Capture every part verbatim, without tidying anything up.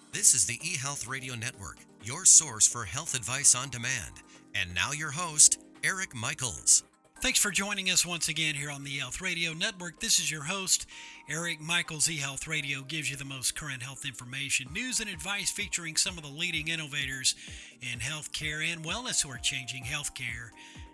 This is the eHealth Radio Network, your source for health advice on demand. And now your host, Eric Michaels. Thanks for joining us once again here on the eHealth Radio Network. This is your host, Eric Michaels. eHealth Radio gives you the most current health information, news, and advice featuring some of the leading innovators in healthcare and wellness who are changing healthcare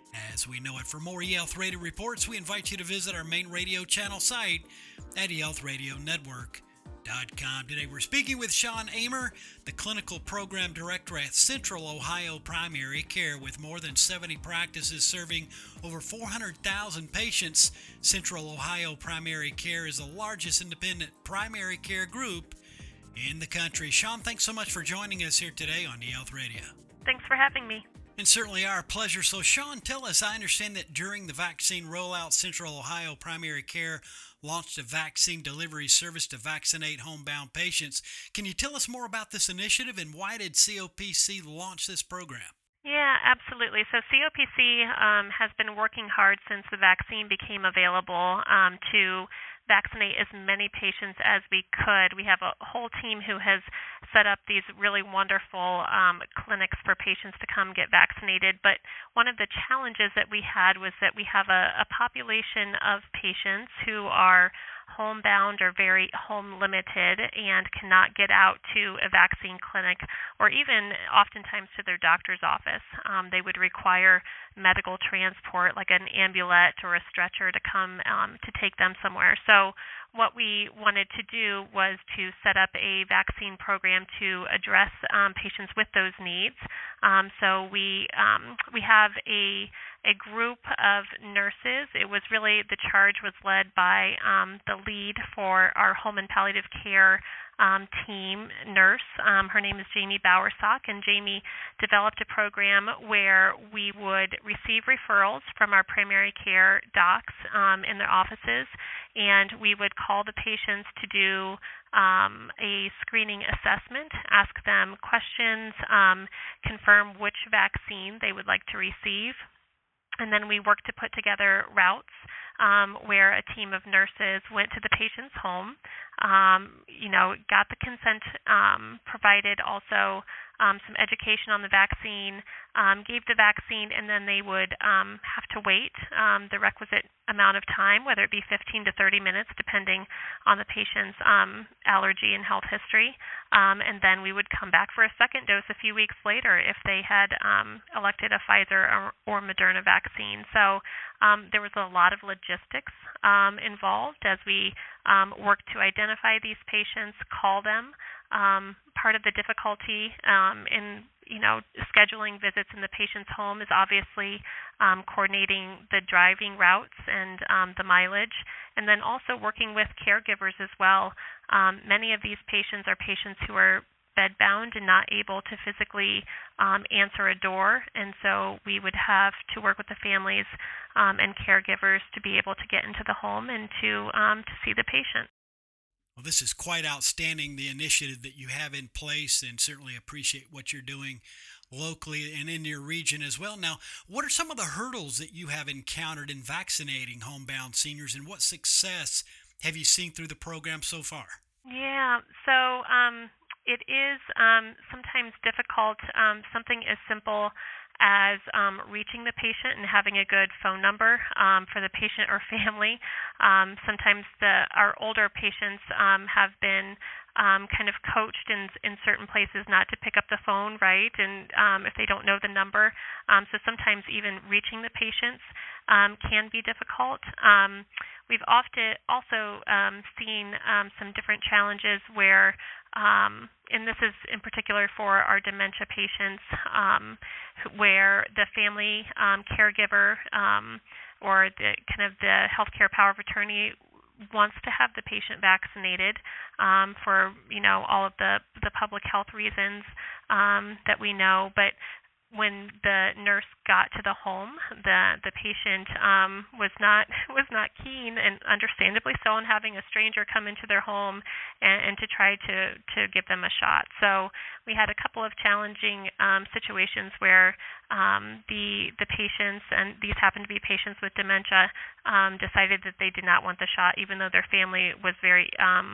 as we know it. For more eHealth Radio reports, we invite you to visit our main radio channel site at e health radio network dot com. Today we're speaking with Sean Amer, the Clinical Program Director at Central Ohio Primary Care. With more than seventy practices serving over four hundred thousand patients, Central Ohio Primary Care is the largest independent primary care group in the country. Sean, thanks so much for joining us here today on eHealth Radio. Thanks for having me. And certainly our pleasure. So, Sean, tell us, I understand that during the vaccine rollout, Central Ohio Primary Care launched a vaccine delivery service to vaccinate homebound patients. Can you tell us more about this initiative, and why did C O P C launch this program? Yeah, absolutely. So C O P C um, has been working hard since the vaccine became available um, to vaccinate as many patients as we could. We have a whole team who has set up these really wonderful um, clinics for patients to come get vaccinated. But one of the challenges that we had was that we have a, a population of patients who are homebound or very home limited and cannot get out to a vaccine clinic or even oftentimes to their doctor's office. Um, they would require medical transport like an ambulette or a stretcher to come um, to take them somewhere. So what we wanted to do was to set up a vaccine program to address um, patients with those needs. Um, so we um, we have a a group of nurses. It was really, the charge was led by um, the lead for our home and palliative care um, team nurse. Um, her name is Jamie Bowersock, and Jamie developed a program where we would receive referrals from our primary care docs um, in their offices, and we would call the patients to do um, a screening assessment, ask them questions, um, confirm which vaccine they would like to receive. And then we worked to put together routes um, where a team of nurses went to the patient's home, um, you know, got the consent um, provided, also um, some education on the vaccine, um, gave the vaccine, and then they would um, have to wait um, the requisite amount of time, whether it be fifteen to thirty minutes, depending on the patient's um, allergy and health history. Um, and then we would come back for a second dose a few weeks later if they had um, elected a Pfizer or, or Moderna vaccine. So um, there was a lot of logistics um, involved as we um, worked to identify these patients, call them. Um, part of the difficulty um, in you know scheduling visits in the patient's home is obviously um, coordinating the driving routes and um, the mileage, and then also working with caregivers as well. Um, many of these patients are patients who are bedbound and not able to physically um, answer a door, and so we would have to work with the families um, and caregivers to be able to get into the home and to um, to see the patient. Well, this is quite outstanding, the initiative that you have in place, and certainly appreciate what you're doing locally and in your region as well. Now, what are some of the hurdles that you have encountered in vaccinating homebound seniors, and what success have you seen through the program so far? Yeah, so um, it is um, sometimes difficult. Um, something as simple as um, reaching the patient and having a good phone number um, for the patient or family. Um, sometimes the our older patients um, have been um, kind of coached in in certain places not to pick up the phone, right? And um, if they don't know the number, um, so sometimes even reaching the patients um, can be difficult. Um, we've often also um, seen um, some different challenges where, um, and this is in particular for our dementia patients, um, where the family um, caregiver um, or the kind of the healthcare power of attorney wants to have the patient vaccinated um, for you know all of the the public health reasons um, that we know, but when the nurse got to the home, the the patient um, was not was not keen, and understandably so, on having a stranger come into their home and, and to try to to give them a shot. So we had a couple of challenging um, situations where um, the the patients, and these happened to be patients with dementia, um, decided that they did not want the shot, even though their family was very um,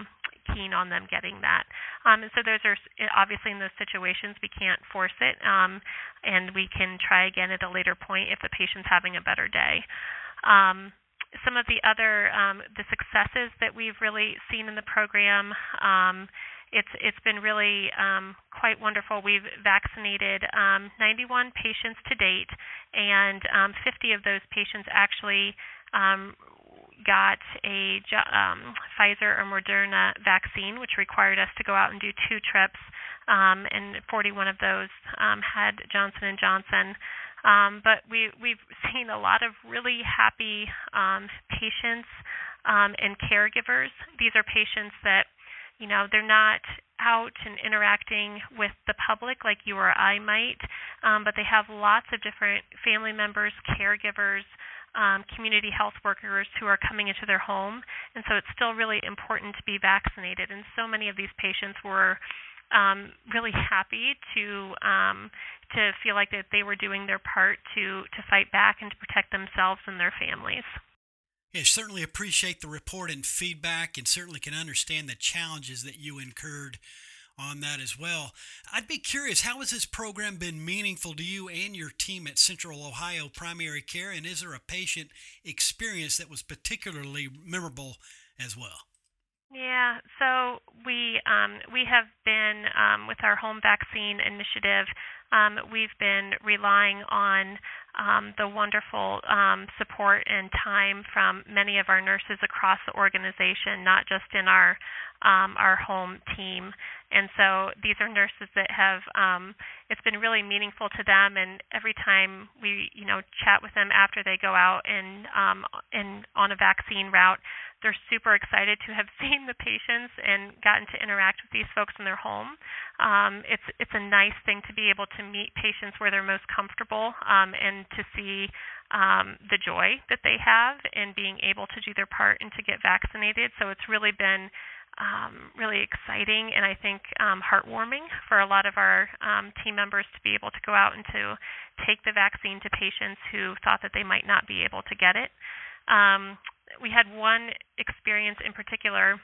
keen on them getting that. Um, and so those are obviously in those situations we can't force it, um, and we can try again at a later point if the patient's having a better day. Um, some of the other um, the successes that we've really seen in the program. Um, It's it's been really um, quite wonderful. We've vaccinated um, ninety-one patients to date, and um, fifty of those patients actually um, got a um, Pfizer or Moderna vaccine, which required us to go out and do two trips, um, and forty-one of those um, had Johnson and Johnson. Um, but we we've seen a lot of really happy um, patients um, and caregivers. These are patients that, you know, they're not out and interacting with the public like you or I might, um, but they have lots of different family members, caregivers, um, community health workers who are coming into their home, and so it's still really important to be vaccinated. And so many of these patients were um, really happy to um, to feel like that they were doing their part to to fight back and to protect themselves and their families. Yeah, certainly appreciate the report and feedback, and certainly can understand the challenges that you incurred on that as well. I'd be curious, how has this program been meaningful to you and your team at Central Ohio Primary Care, and is there a patient experience that was particularly memorable as well? Yeah, so we um, we have been um, with our home vaccine initiative. Um, we've been relying on um, the wonderful um, support and time from many of our nurses across the organization, not just in our um, our home team. And so these are nurses that have, um, it's been really meaningful to them. And every time we, you know, chat with them after they go out and um, and on a vaccine route, they're super excited to have seen the patients and gotten to interact with these folks in their home. Um, it's it's a nice thing to be able to meet patients where they're most comfortable, um, and to see um, the joy that they have in being able to do their part and to get vaccinated. So it's really been um, really exciting and I think um, heartwarming for a lot of our um, team members to be able to go out and to take the vaccine to patients who thought that they might not be able to get it. Um, we had one experience in particular.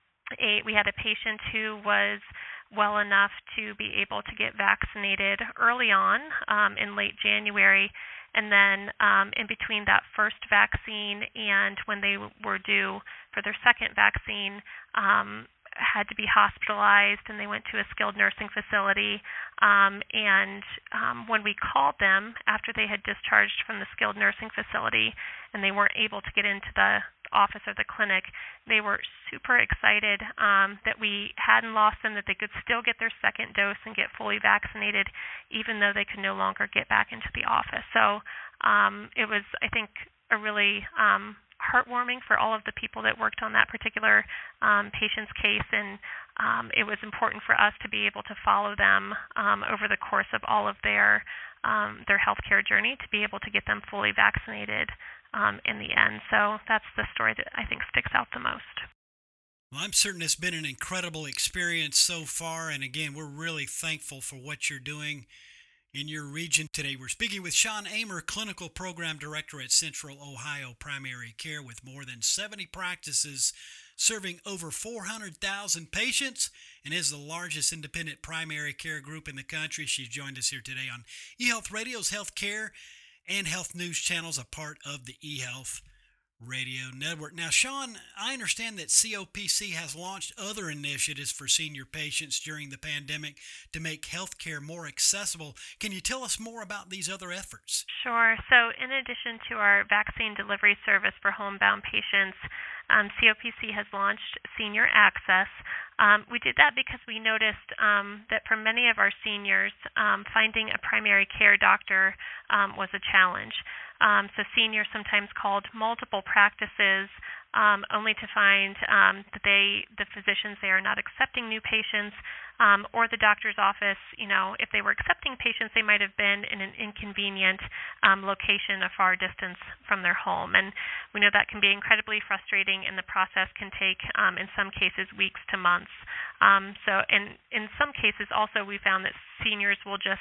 A, we had a patient who was well enough to be able to get vaccinated early on um, in late January, and then um, in between that first vaccine and when they were due for their second vaccine, um, had to be hospitalized, and they went to a skilled nursing facility. Um, and um, when we called them after they had discharged from the skilled nursing facility and they weren't able to get into the office or the clinic, they were super excited um, that we hadn't lost them, that they could still get their second dose and get fully vaccinated, even though they could no longer get back into the office. So um, it was, I think, a really um, heartwarming for all of the people that worked on that particular um, patient's case, and um, it was important for us to be able to follow them um, over the course of all of their um, their healthcare journey to be able to get them fully vaccinated um, in the end. So that's the story that I think sticks out the most. Well, I'm certain it's been an incredible experience so far, and again, we're really thankful for what you're doing in your region today. We're speaking with Shawn Aymer, Clinical Program Director at Central Ohio Primary Care, with more than seventy practices serving over four hundred thousand patients, and is the largest independent primary care group in the country. She's joined us here today on eHealth Radio's Health Care and Health News channels, a part of the eHealth Radio Network. Now, Shawn, I understand that C O P C has launched other initiatives for senior patients during the pandemic to make health care more accessible. Can you tell us more about these other efforts? Sure. So in addition to our vaccine delivery service for homebound patients, um, C O P C has launched Senior Access. Um, we did that because we noticed um, that for many of our seniors, um, finding a primary care doctor um, was a challenge. Um, so seniors sometimes called multiple practices um, only to find um, that they, the physicians there, are not accepting new patients, um, or the doctor's office, you know, if they were accepting patients, they might have been in an inconvenient um, location a far distance from their home. And we know that can be incredibly frustrating, and the process can take, um, in some cases, weeks to months. Um, so, and in some cases also, we found that seniors will just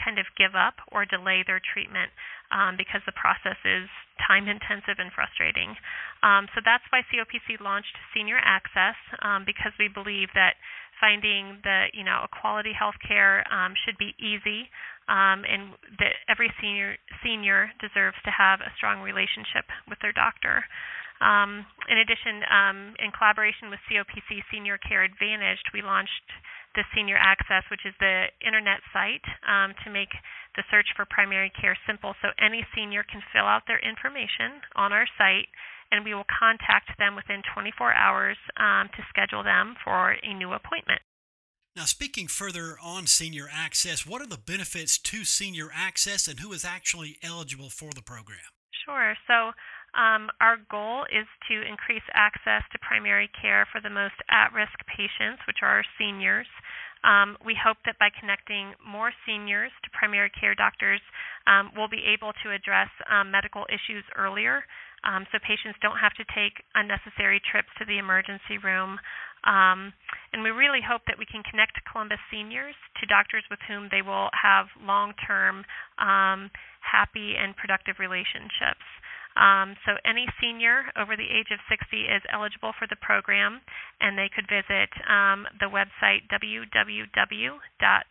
kind of give up or delay their treatment um, because the process is time-intensive and frustrating. Um, so that's why C O P C launched Senior Access, um, because we believe that finding the, you know, a quality health care um, should be easy, um, and that every senior senior deserves to have a strong relationship with their doctor. Um, in addition, um, in collaboration with C O P C Senior Care Advantaged, we launched the Senior Access, which is the internet site um, to make the search for primary care simple. So any senior can fill out their information on our site, and we will contact them within twenty-four hours um, to schedule them for a new appointment. Now, speaking further on Senior Access, what are the benefits to Senior Access, and who is actually eligible for the program? Sure. So um, our goal is to increase access to primary care for the most at-risk patients, which are our seniors. Um, we hope that by connecting more seniors to primary care doctors, um, we'll be able to address um, medical issues earlier, um, so patients don't have to take unnecessary trips to the emergency room. Um, and we really hope that we can connect Columbus seniors to doctors with whom they will have long-term, um, happy and productive relationships. Um, so any senior over the age of sixty is eligible for the program, and they could visit um, the website w w w dot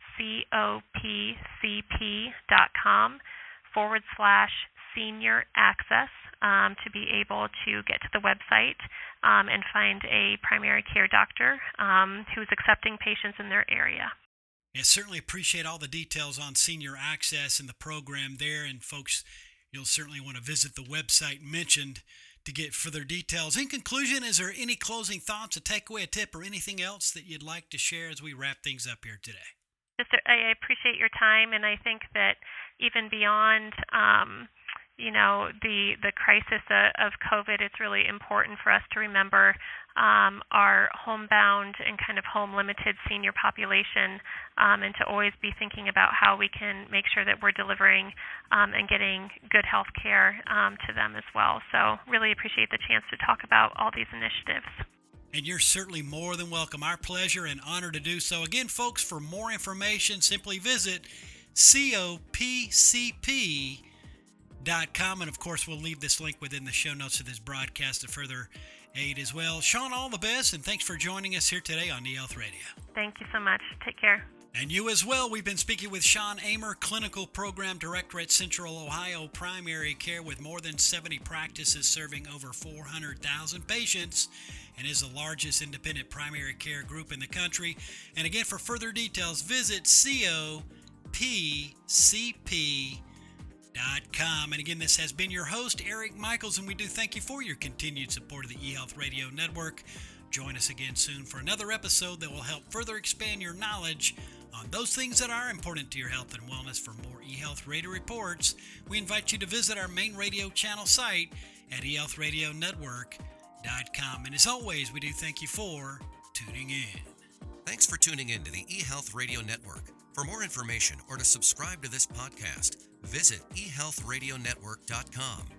copcp.com forward slash senior access um, to be able to get to the website um, and find a primary care doctor um, who's accepting patients in their area. I certainly appreciate all the details on Senior Access and the program there, and folks, you'll certainly want to visit the website mentioned to get further details. In conclusion, is there any closing thoughts, a takeaway, a tip, or anything else that you'd like to share as we wrap things up here today? Just, I appreciate your time, and I think that even beyond um, you know, the the crisis of COVID, it's really important for us to remember um, our homebound and kind of home-limited senior population, um, and to always be thinking about how we can make sure that we're delivering um, and getting good health care um, to them as well. So really appreciate the chance to talk about all these initiatives. And you're certainly more than welcome. Our pleasure and honor to do so. Again, folks, for more information, simply visit C O P C P dot com, and of course we'll leave this link within the show notes of this broadcast to further aid as well. Sean, all the best, and thanks for joining us here today on eHealth Radio. Thank you so much. Take care. And you as well. We've been speaking with Sean Amer, Clinical Program Director at Central Ohio Primary Care, with more than seventy practices serving over four hundred thousand patients, and is the largest independent primary care group in the country. And again, for further details, visit C O P C P dot com. And again, this has been your host, Eric Michaels, and we do thank you for your continued support of the eHealth Radio Network. Join us again soon for another episode that will help further expand your knowledge on those things that are important to your health and wellness. For more eHealth Radio reports, we invite you to visit our main radio channel site at e health radio network dot com. And as always, we do thank you for tuning in. Thanks for tuning in to the eHealth Radio Network. For more information or to subscribe to this podcast, visit e health radio network dot com.